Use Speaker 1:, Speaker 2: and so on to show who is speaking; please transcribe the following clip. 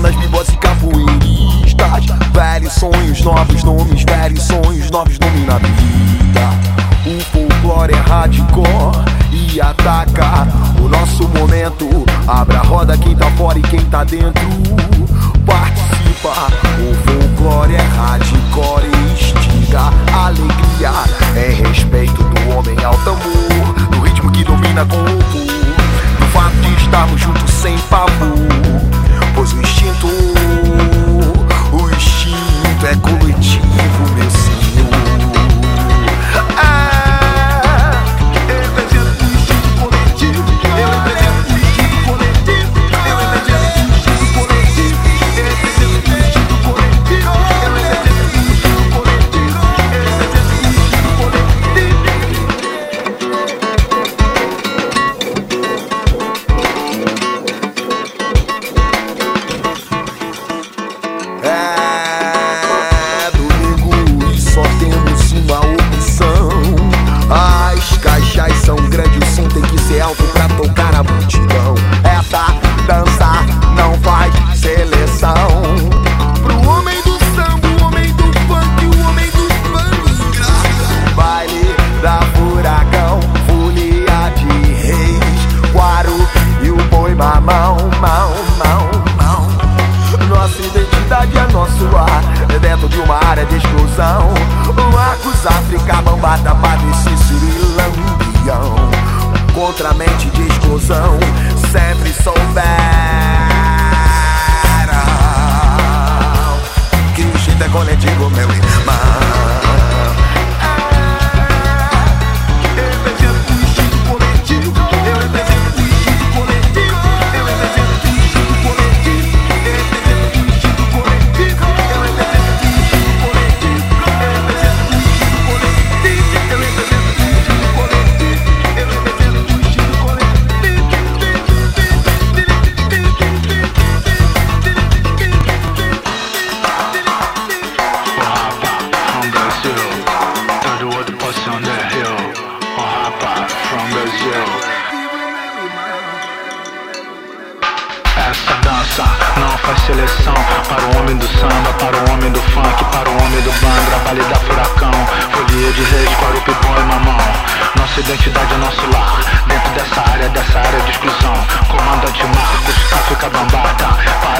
Speaker 1: bandas, bibos e capoeiristas. Velhos sonhos, novos nomes, velhos sonhos, novos nomes na vida. O folclore é hardcore e ataca o nosso momento. Abra a roda, quem tá fora e quem tá dentro participa. O folclore é hardcore e instiga alegria. É respeito do homem ao tambor, do ritmo que domina com o povo, do fato de estarmos juntos sem pavor. Pois o instinto é coletivo, meu senhor. São grandes, o som tem que ser alto pra tocar a multidão. Essa dança não faz seleção. Pro homem do samba, o homem do funk, o homem do panga. Baile da Furacão, folia de reis, Guaru e o boi mamão, mão, mão, mão. Nossa identidade é nosso ar, dentro de uma área de explosão. Marcos, África, Bambata, Padre Cícero e Lampião. Contra a mente de explosão, sempre souberam que o jeito é coletivo, meu irmão.
Speaker 2: Essa dança não faz seleção. Para o homem do samba, para o homem do funk, para o homem do banda, baile da Furacão, folia de reis, Guarupi, boi, mamão. Nossa identidade é nosso lar, dentro dessa área de exclusão. Comandante Marcos, África, Bambata.